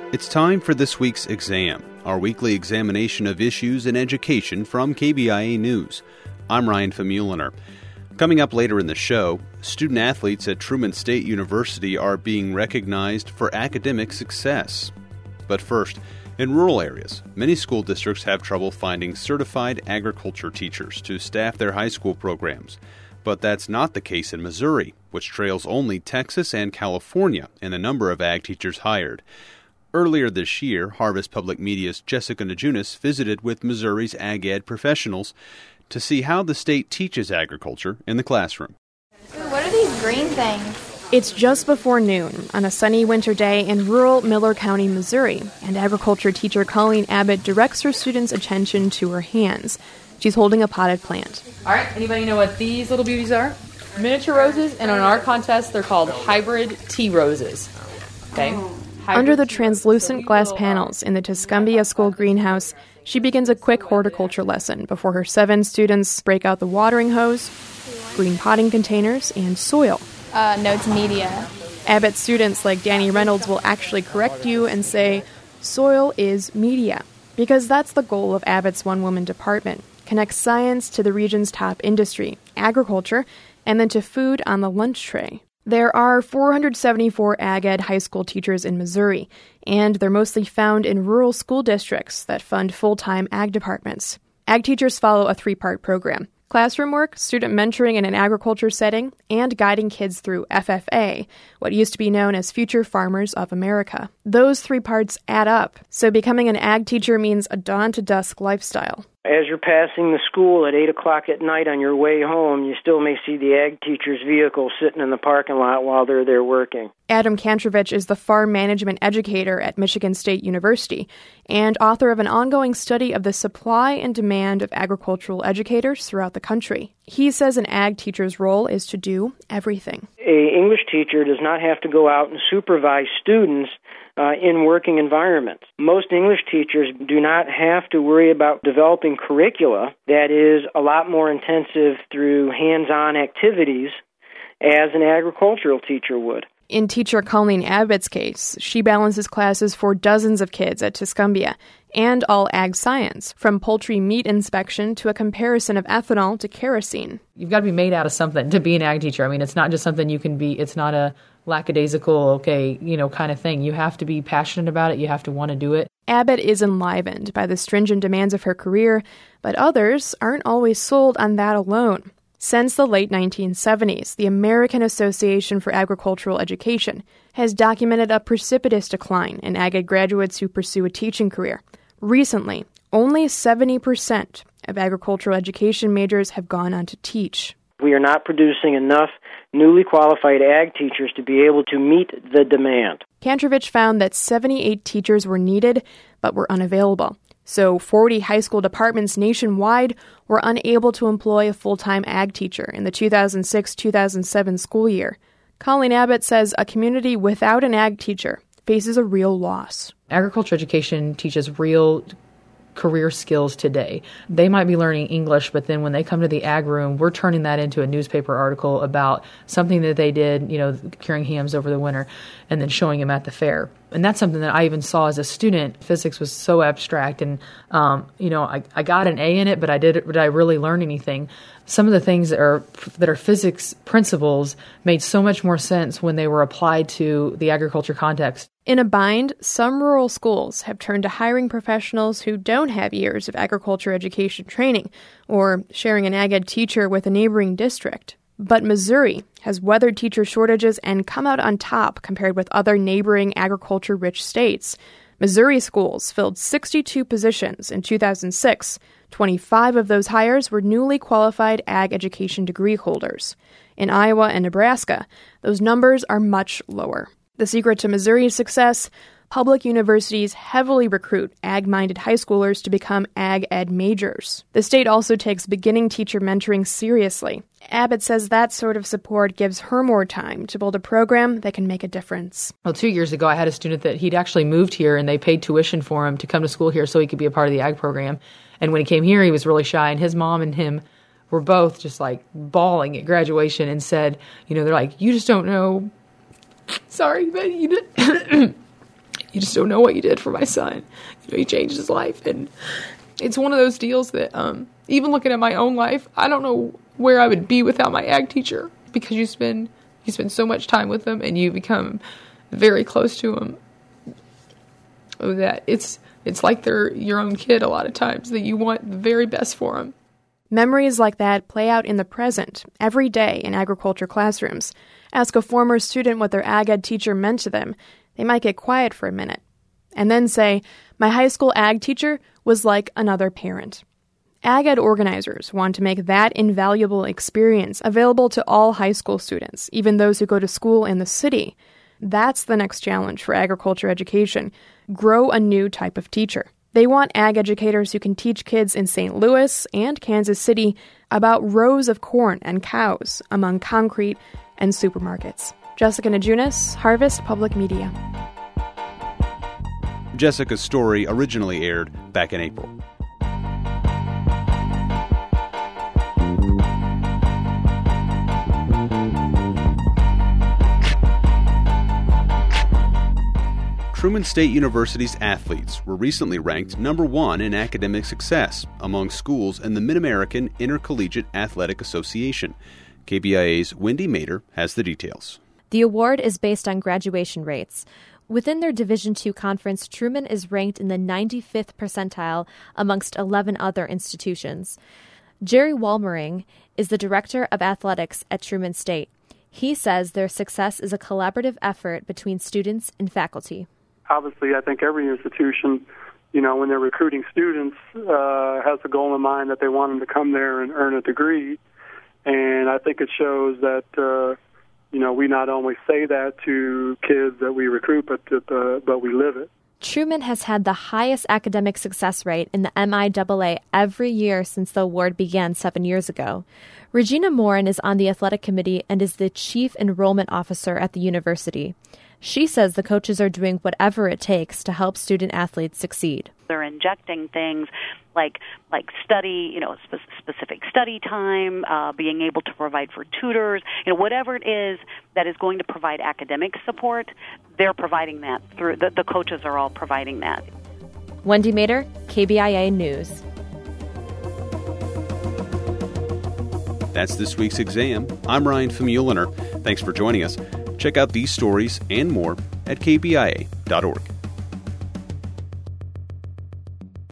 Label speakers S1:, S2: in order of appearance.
S1: It's time for this week's exam, our weekly examination of issues in education from KBIA News. I'm Ryan Famuliner. Coming up later in the show, student athletes at Truman State University are being recognized for academic success. But first, in rural areas, many school districts have trouble finding certified agriculture teachers to staff their high school programs. But that's not the case in Missouri, which trails only Texas and California in the number of ag teachers hired. Earlier this year, Harvest Public Media's Jessica Najunas visited with Missouri's ag ed professionals to see how the state teaches agriculture in the classroom.
S2: What are these green things?
S3: It's just before noon on a sunny winter day in rural Miller County, Missouri, and agriculture teacher Colleen Abbott directs her students' attention to her hands. She's holding a potted plant.
S4: All right, anybody know what these little beauties are? Miniature roses, and on our contest, they're called hybrid tea roses. Okay?
S3: Under the translucent glass panels in the Tuscumbia School greenhouse, she begins a quick horticulture lesson before her 7 students break out the watering hose, green potting containers, and soil.
S2: No, it's media.
S3: Abbott students like Danny Reynolds will actually correct you and say, soil is media, because that's the goal of Abbott's one-woman department. Connect science to the region's top industry, agriculture, and then to food on the lunch tray. There are 474 ag ed high school teachers in Missouri, and they're mostly found in rural school districts that fund full-time ag departments. Ag teachers follow a 3-part program: classroom work, student mentoring in an agriculture setting, and guiding kids through FFA, what used to be known as Future Farmers of America. Those 3 parts add up, so becoming an ag teacher means a dawn-to-dusk lifestyle.
S5: As you're passing the school at 8 o'clock at night on your way home, you still may see the ag teacher's vehicle sitting in the parking lot while they're there working.
S3: Adam Kantrovich is the farm management educator at Michigan State University and author of an ongoing study of the supply and demand of agricultural educators throughout the country. He says an ag teacher's role is to do everything.
S5: An English teacher does not have to go out and supervise students in working environments. Most English teachers do not have to worry about developing curricula that is a lot more intensive through hands-on activities as an agricultural teacher would.
S3: In teacher Colleen Abbott's case, she balances classes for dozens of kids at Tuscumbia and all ag science, from poultry meat inspection to a comparison of ethanol to kerosene.
S4: You've got to be made out of something to be an ag teacher. I mean, it's not just something you can be, it's not a lackadaisical, kind of thing. You have to be passionate about it. You have to want to do it.
S3: Abbott is enlivened by the stringent demands of her career, but others aren't always sold on that alone. Since the late 1970s, the American Association for Agricultural Education has documented a precipitous decline in ag ed graduates who pursue a teaching career. Recently, only 70% of agricultural education majors have gone on to teach.
S5: We are not producing enough newly qualified ag teachers to be able to meet the demand.
S3: Kantrovich found that 78 teachers were needed, but were unavailable. So 40 high school departments nationwide were unable to employ a full-time ag teacher in the 2006-2007 school year. Colleen Abbott says a community without an ag teacher faces a real loss.
S4: Agriculture education teaches real career skills today. They might be learning English, but then when they come to the ag room, we're turning that into a newspaper article about something that they did, curing hams over the winter, and then showing them at the fair. And that's something that I even saw as a student. Physics was so abstract, and I got an A in it, but did I really learn anything? Some of the things that are physics principles made so much more sense when they were applied to the agriculture context.
S3: In a bind, some rural schools have turned to hiring professionals who don't have years of agriculture education training or sharing an ag ed teacher with a neighboring district. But Missouri has weathered teacher shortages and come out on top compared with other neighboring agriculture-rich states. Missouri schools filled 62 positions in 2006. 25 of those hires were newly qualified ag education degree holders. In Iowa and Nebraska, those numbers are much lower. The secret to Missouri's success? Public universities heavily recruit ag-minded high schoolers to become ag ed majors. The state also takes beginning teacher mentoring seriously. Abbott says that sort of support gives her more time to build a program that can make a difference.
S4: Well, 2 years ago, I had a student that he'd actually moved here, and they paid tuition for him to come to school here so he could be a part of the ag program. And when he came here, he was really shy, and his mom and him were both just like bawling at graduation and said, they're like, you just don't know. Sorry, but you you just don't know what you did for my son. You changed his life. And it's one of those deals that even looking at my own life, I don't know where I would be without my ag teacher, because you spend so much time with them and you become very close to them that it's like they're your own kid a lot of times, that you want the very best for them.
S3: Memories like that play out in the present, every day in agriculture classrooms. Ask a former student what their ag ed teacher meant to them. They might get quiet for a minute. And then say, my high school ag teacher was like another parent. Ag ed organizers want to make that invaluable experience available to all high school students, even those who go to school in the city. That's the next challenge for agriculture education. Grow a new type of teacher. They want ag educators who can teach kids in St. Louis and Kansas City about rows of corn and cows among concrete and supermarkets. Jessica Najunas, Harvest Public Media.
S1: Jessica's story originally aired back in April. Truman State University's athletes were recently ranked number 1 in academic success among schools in the Mid-American Intercollegiate Athletic Association. KBIA's Wendy Mader has the details.
S6: The award is based on graduation rates. Within their Division II conference, Truman is ranked in the 95th percentile amongst 11 other institutions. Jerry Walmering is the director of athletics at Truman State. He says their success is a collaborative effort between students and faculty.
S7: Obviously, I think every institution, when they're recruiting students, has a goal in mind that they want them to come there and earn a degree. And I think it shows that, we not only say that to kids that we recruit, but we live it.
S6: Truman has had the highest academic success rate in the MIAA every year since the award began 7 years ago. Regina Morin is on the athletic committee and is the chief enrollment officer at the university. She says the coaches are doing whatever it takes to help student athletes succeed.
S8: They're injecting things like study, specific study time, being able to provide for tutors, whatever it is that is going to provide academic support, they're providing that through the coaches are all providing that.
S6: Wendy Mader, KBIA News.
S1: That's this week's exam. I'm Ryan Famuliner. Thanks for joining us. Check out these stories and more at kbia.org.